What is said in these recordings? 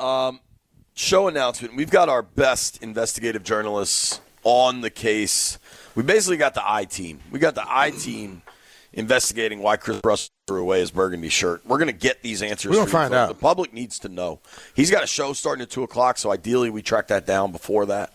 Show announcement. We've got our best investigative journalists on the case. We basically got the I-team. We got the I-team investigating why Chris Russell threw away his burgundy shirt. We're going to get these answers. We're going to find out. The public needs to know. He's got a show starting at 2 o'clock, so ideally we track that down before that.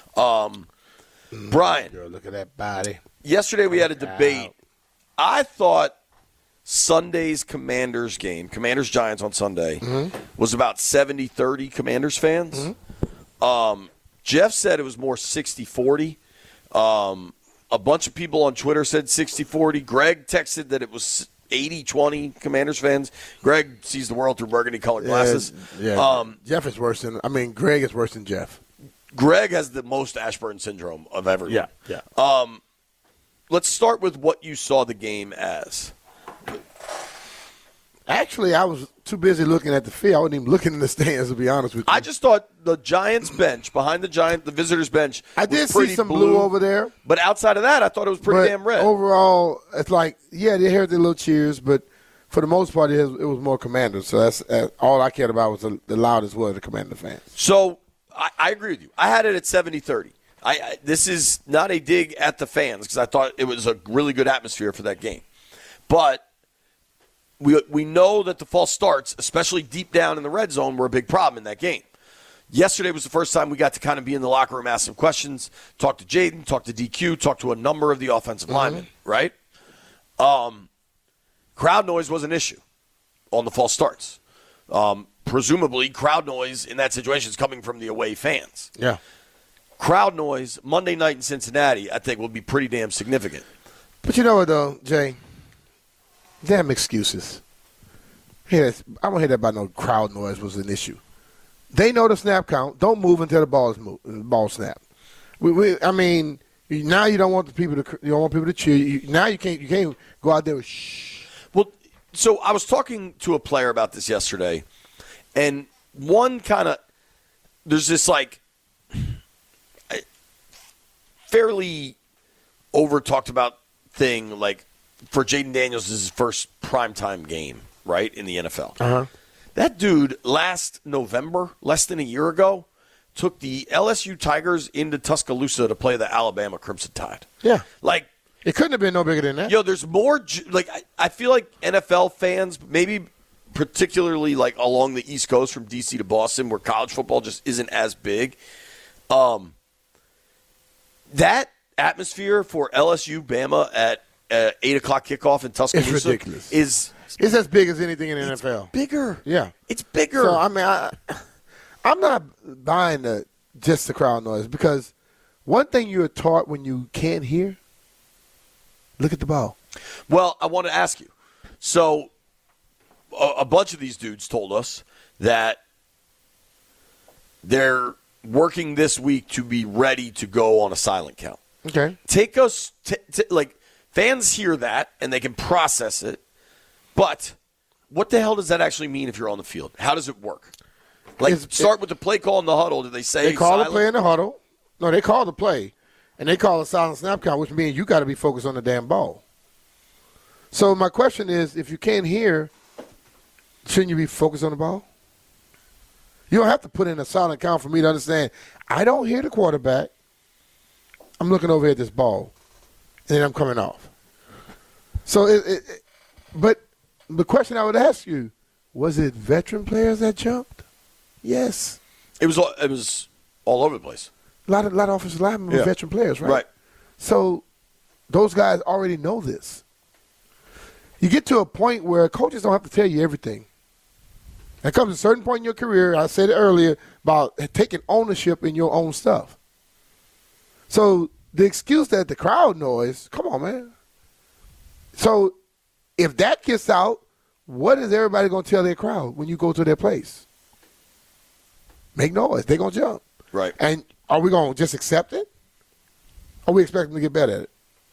Brian. Girl, look at that body. Yesterday we had a debate. I thought Sunday's Commanders game, Commanders-Giants on Sunday, was about 70-30 Commanders fans. Jeff said it was more 60-40. A bunch of people on Twitter said 60-40. Greg texted that it was 80-20 Commanders fans. Greg sees the world through burgundy-colored glasses. Yeah. Jeff is worse than – Greg is worse than Jeff. Greg has the most Ashburn syndrome of everyone. Yeah. Let's start with what you saw the game as. Actually, I was too busy looking at the field. I wasn't even looking in the stands, to be honest with you. I just thought the Giants bench, behind the visitors bench, I did was pretty see some blue over there. But outside of that, I thought it was pretty damn red. Overall, it's like, yeah, they heard their little cheers, but for the most part, it was more Commanders. So that's all I cared about was the loudest were the Commander fans. So I agree with you. I had it at 70-30. This is not a dig at the fans because I thought it was a really good atmosphere for that game. But we know that the false starts, especially deep down in the red zone, were a big problem in that game. Yesterday was the first time we got to kind of be in the locker room, ask some questions, talk to Jaden, talk to DQ, talk to a number of the offensive linemen, right? Crowd noise was an issue on the false starts. Presumably, crowd noise in that situation is coming from the away fans. Yeah. Crowd noise Monday night in Cincinnati, I think, will be pretty damn significant. But you know what, though, Jay? Damn excuses. I don't hear that about no crowd noise was an issue. They know the snap count. Don't move until the ball snap. Now you don't want people to cheer. Now you can't go out there with shh. Well, so I was talking to a player about this yesterday, and one kind of there's this like fairly over talked about thing like. For Jaden Daniels, is his first primetime game, right, in the NFL. Uh-huh. That dude, last November, less than a year ago, took the LSU Tigers into Tuscaloosa to play the Alabama Crimson Tide. Yeah. Like, it couldn't have been no bigger than that. There's more, like, I feel like NFL fans, maybe particularly, like, along the East Coast from D.C. to Boston, where college football just isn't as big, that atmosphere for LSU Bama at 8 o'clock kickoff in Tuscaloosa it's ridiculous. It's as big as anything in the NFL. Bigger. Yeah. It's bigger. So, I'm not buying just the crowd noise because one thing you're taught when you can't hear, look at the ball. Well, I want to ask you. So a bunch of these dudes told us that they're working this week to be ready to go on a silent count. Okay. Take us fans hear that, and they can process it, but what the hell does that actually mean if you're on the field? How does it work? Start with the play call in the huddle. Do they say they call silent? the play in the huddle? No, they call the play, and they call a silent snap count, which means you got to be focused on the damn ball. So my question is, if you can't hear, shouldn't you be focused on the ball? You don't have to put in a silent count for me to understand. I don't hear the quarterback. I'm looking over at this ball. And then I'm coming off. So, but the question I would ask you, was it veteran players that jumped? Yes. It was all over the place. A lot of offensive linemen were veteran players, right? Right. So those guys already know this. You get to a point where coaches don't have to tell you everything. There comes a certain point in your career, I said it earlier, about taking ownership in your own stuff. So the excuse that the crowd noise, come on, man. So if that gets out, what is everybody going to tell their crowd when you go to their place? Make noise. They're going to jump. Right. And are we going to just accept it? Or we expect them to get better at it?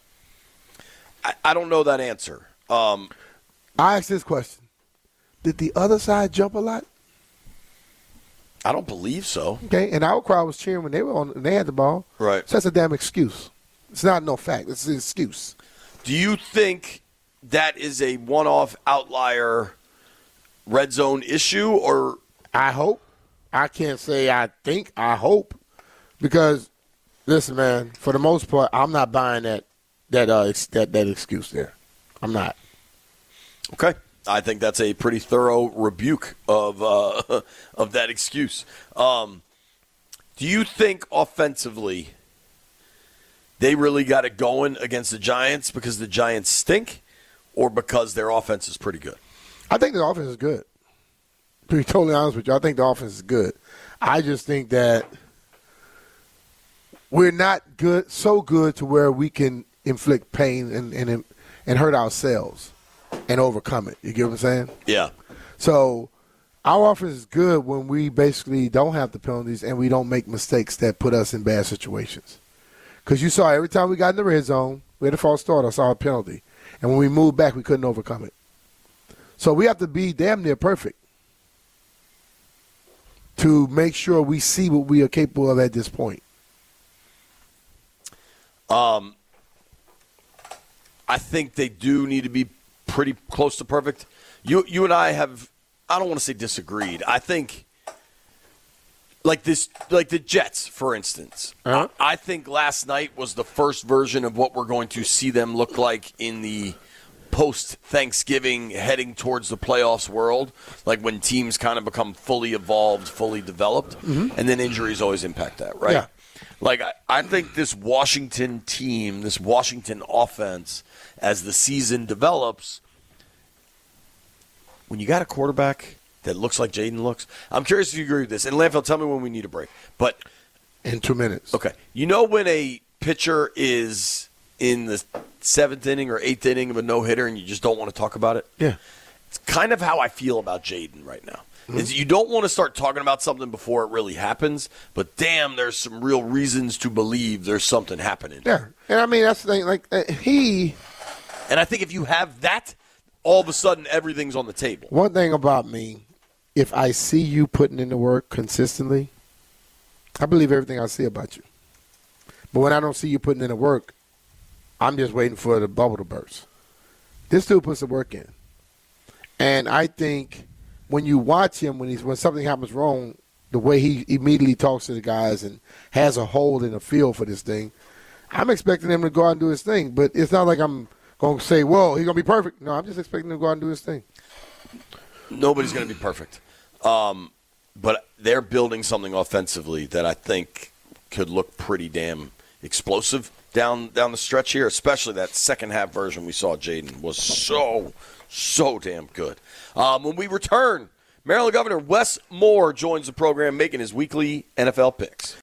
I don't know that answer. I asked this question. Did the other side jump a lot? I don't believe so. Okay, and our crowd was cheering when they had the ball. Right. So that's a damn excuse. It's not no fact. It's an excuse. Do you think that is a one-off outlier red zone issue, or I hope. I can't say I think, I hope, because listen, man, for the most part, I'm not buying that excuse there. I'm not. Okay. I think that's a pretty thorough rebuke of that excuse. Do you think offensively they really got it going against the Giants because the Giants stink or because their offense is pretty good? I think the offense is good. To be totally honest with you, I think the offense is good. I just think that we're not so good to where we can inflict pain and hurt ourselves and overcome it. You get what I'm saying? Yeah. So our offense is good when we basically don't have the penalties and we don't make mistakes that put us in bad situations. Because you saw every time we got in the red zone, we had a false start, I saw a penalty. And when we moved back, we couldn't overcome it. So we have to be damn near perfect to make sure we see what we are capable of at this point. I think they do need to be pretty close to perfect. You and I have, I don't want to say disagreed. I think like the Jets, for instance. Uh-huh. I think last night was the first version of what we're going to see them look like in the post-Thanksgiving heading towards the playoffs world, like when teams kind of become fully evolved, fully developed, and then injuries always impact that, right? Yeah. Like, I think this Washington team, this Washington offense, as the season develops, when you got a quarterback that looks like Jaden looks, I'm curious if you agree with this. And, Landfill, tell me when we need a break. But in 2 minutes. Okay. You know when a pitcher is in the 7th inning or 8th inning of a no-hitter and you just don't want to talk about it? Yeah. It's kind of how I feel about Jaden right now. Is you don't want to start talking about something before it really happens, but damn, there's some real reasons to believe there's something happening. Yeah. And I mean, that's the thing. Like, And I think if you have that, all of a sudden everything's on the table. One thing about me, if I see you putting in the work consistently, I believe everything I see about you. But when I don't see you putting in the work, I'm just waiting for the bubble to burst. This dude puts the work in. And I think when you watch him, when something happens wrong, the way he immediately talks to the guys and has a hold and a feel for this thing, I'm expecting him to go out and do his thing. But it's not like I'm going to say, well, he's going to be perfect. No, I'm just expecting him to go out and do his thing. Nobody's going to be perfect. But they're building something offensively that I think could look pretty damn explosive down the stretch here, especially that second half version we saw Jaden was so damn good. When we return, Maryland Governor Wes Moore joins the program making his weekly NFL picks.